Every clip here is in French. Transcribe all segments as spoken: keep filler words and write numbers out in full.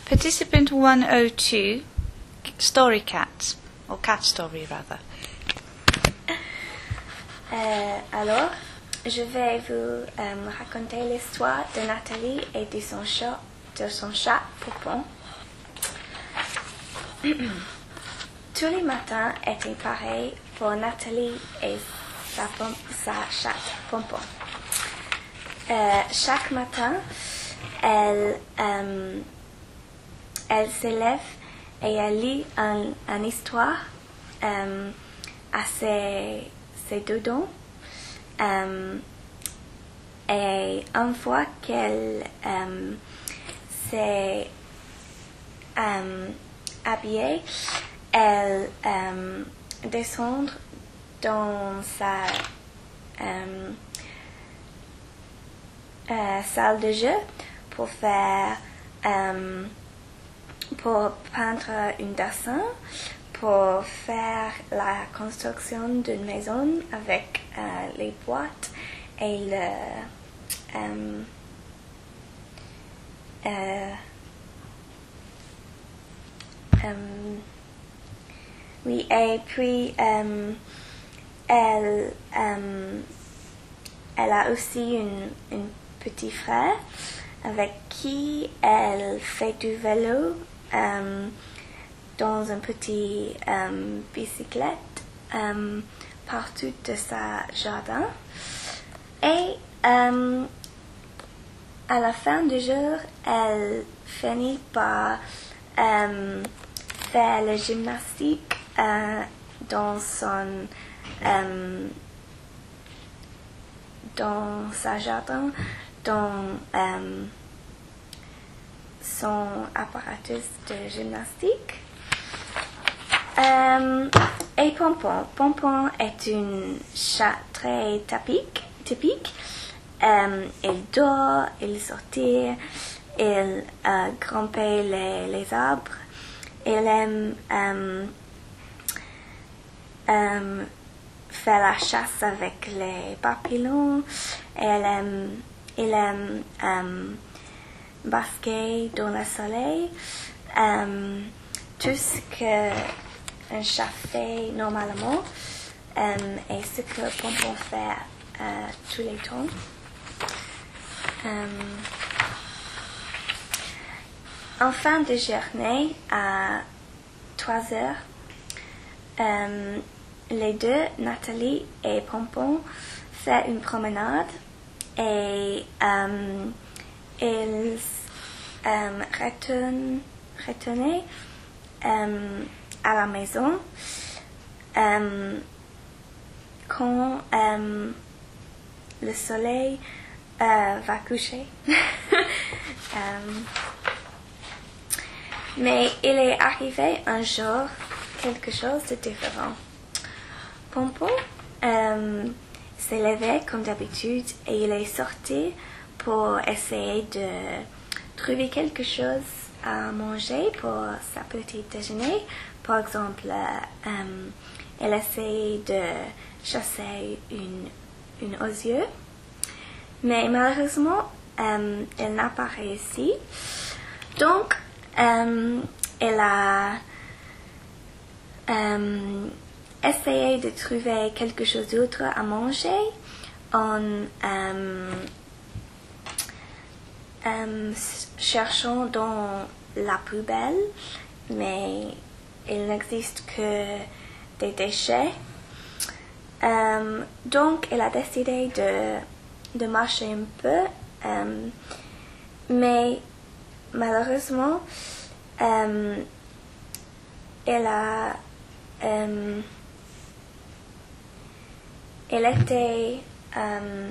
Participant one oh two, Story Cat, or Cat Story rather. Euh, alors, je vais vous euh, raconter l'histoire de Nathalie et de son chat, de son chat Pompon. Tous les matins étaient pareils pour Nathalie et sa, pom- sa chatte Pompon. Euh, chaque matin, elle, euh, elle s'élève et elle lit un, une histoire euh, à ses, ses doudons. Euh, et une fois qu'elle euh, s'est euh, habillée, elle euh, descend dans sa euh, euh, salle de jeu pour faire euh, pour peindre un dessin, pour faire la construction d'une maison avec euh, les boîtes et le euh, euh, euh, oui, et puis euh, elle euh, elle a aussi un petit frère avec qui elle fait du vélo euh, dans une petite euh, bicyclette euh, partout de sa jardin. Et euh, à la fin du jour, elle finit par euh, faire la gymnastique euh, dans son euh, dans sa jardin, dans euh, son apparatus de gymnastique. Euh, et Pompon. Pompon est une chat très typique. typique. Euh, il dort, il sortit, il euh, grimpait les, les arbres. Il aime euh, euh, faire la chasse avec les papillons. Il aime, il aime euh, basquer dans le soleil. Euh, tout ce qu'un chat fait normalement euh, et ce que Pompon fait euh, tous les temps. Euh, en fin de journée, à trois heures, euh, les deux, Nathalie et Pompon, font une promenade et euh, ils euh, retournent, retournent euh, à la maison euh, quand euh, le soleil euh, va coucher. euh, mais il est arrivé un jour quelque chose de différent. Pompon euh, s'est levé comme d'habitude et il est sorti pour essayer de trouver quelque chose à manger pour sa petite déjeuner. Par exemple, euh, elle essaie de chasser une, une osier, mais malheureusement, euh, elle n'a pas réussi. Donc, euh, elle a euh, essayé de trouver quelque chose d'autre à manger en euh, euh, cherchant dans la poubelle, mais il n'existe que des déchets. Euh, donc, elle a décidé de, de marcher un peu, euh, mais malheureusement, euh, elle a, euh, elle était, euh,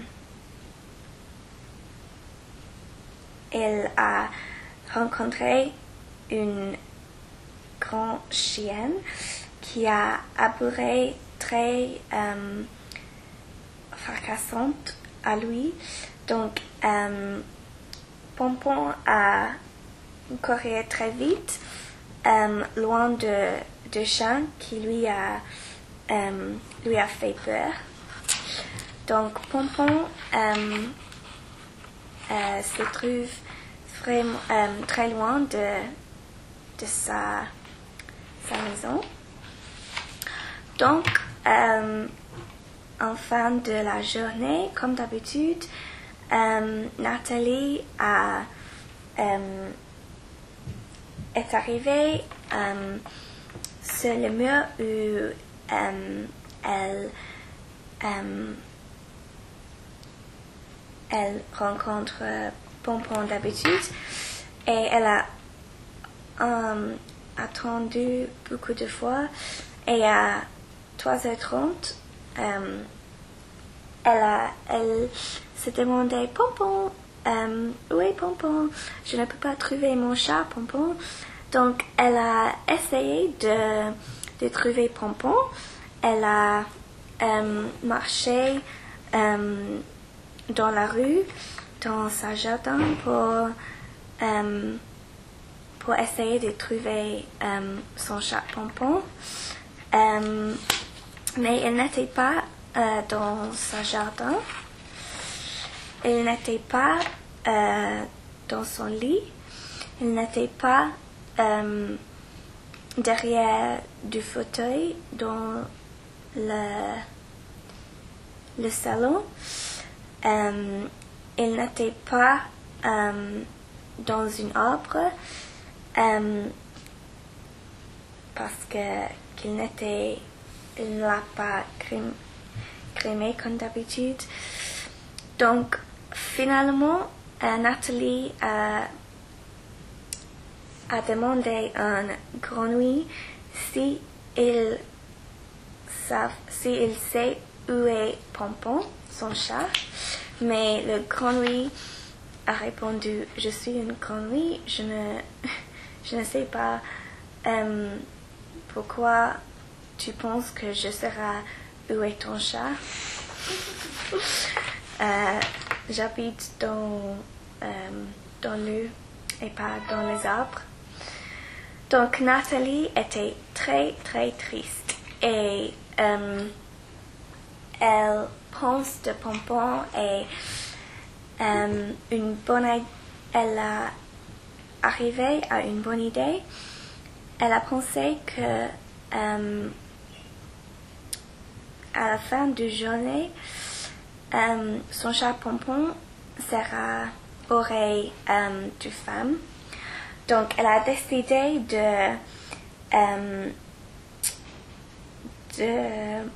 elle a rencontré une grande chienne qui a abouré très euh, fracassante à lui. Donc, euh, Pompon a couru très vite, euh, loin de, de chien qui lui a, euh, lui a fait peur. Donc, Pompon euh, euh, se trouve vraiment, euh, très loin de, de sa, sa maison. Donc, euh, en fin de la journée, comme d'habitude, euh, Nathalie a, euh, est arrivée euh, sur le mur où euh, elle, euh, elle rencontre Pompon d'habitude et elle a euh, attendu beaucoup de fois et à trois heures trente, euh, elle, a, elle se demandait Pompon, euh, où est Pompon? Je ne peux pas trouver mon chat Pompon. Donc elle a essayé de, de trouver Pompon. Elle a euh, marché euh, dans la rue, dans sa jardin pour, euh, pour essayer de trouver euh, son chat Pompon. Euh, mais elle n'était pas euh, dans sa jardin. Elle n'était pas euh, dans son lit. Elle n'était pas euh, derrière du fauteuil dans le, le salon. Euh, elle n'était pas euh, dans une arbre euh, parce que qu'il n'était, il ne l'a pas crém, crémé comme d'habitude. Donc finalement, euh, Nathalie a, a demandé à un grenouille si il, savent, si il sait où est Pompon, son chat. Mais le grenouille a répondu, je suis une grenouille, je ne, je ne sais pas euh, pourquoi tu penses que je saurai où est ton chat. euh, J'habite dans, euh, dans l'eau et pas dans les arbres. Donc Nathalie était très très triste et euh, elle pense de Pompon et euh, une bonne, elle a arrivé à une bonne idée. Elle a pensé que euh, à la fin de la journée, euh, son chat Pompon sera aurait euh, de femme. Donc elle a décidé de euh, de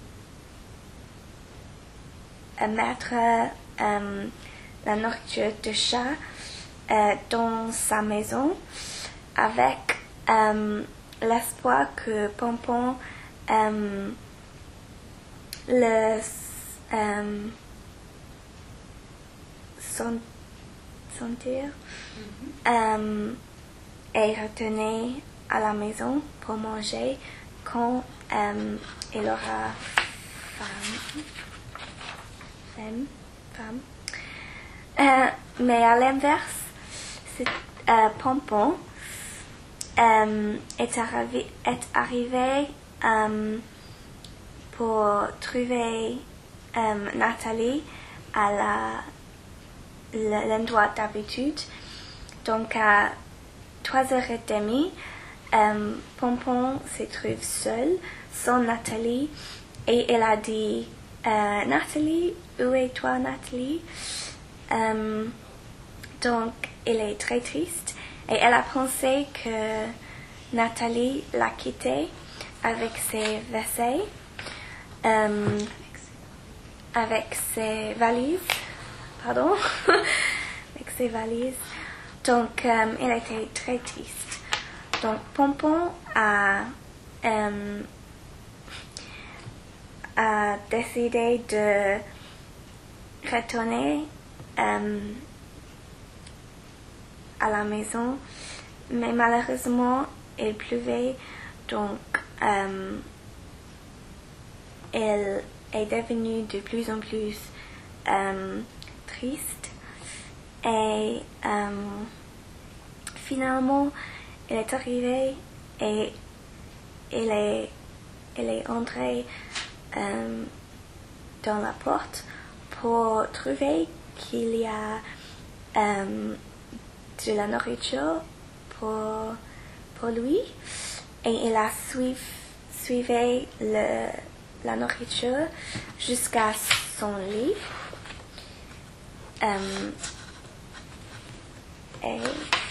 mettre euh, la nourriture de chat euh, dans sa maison avec euh, l'espoir que Pompon euh, le euh, son, sentir mm-hmm. euh, et retourner à la maison pour manger quand euh, il aura faim. Femme, femme. Euh, mais à l'inverse, c'est, euh, Pompon euh, est arrivé, est arrivé euh, pour trouver euh, Nathalie à la, l'endroit d'habitude. Donc à trois heures trente, euh, Pompon se trouve seul, sans Nathalie, et elle a dit euh, Nathalie, où es toi Nathalie? Euh, donc elle est très triste et elle a pensé que Nathalie l'a quittée avec ses vaisselles, euh, avec ses valises, pardon, avec ses valises. Donc euh, elle était très triste. Donc Pompon a euh, a décidé de retourner euh, à la maison, mais malheureusement il pleuvait, donc euh, elle est devenue de plus en plus euh, triste et euh, finalement elle est arrivée et elle est, elle est entrée euh, dans la porte pour trouver qu'il y a euh, de la nourriture pour, pour lui et il a suivi, suivi le, la nourriture jusqu'à son lit. Um, et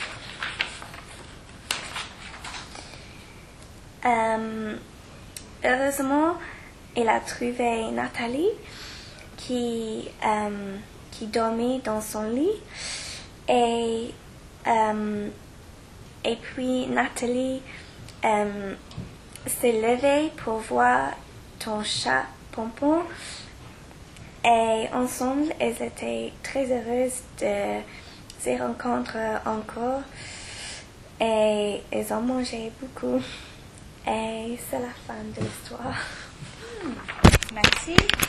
um, heureusement, il a trouvé Nathalie qui, um, qui dormait dans son lit et, um, et puis Nathalie um, s'est levée pour voir ton chat Pompon et ensemble elles étaient très heureuses de se rencontrer encore et elles ont mangé beaucoup et c'est la fin de l'histoire. Merci.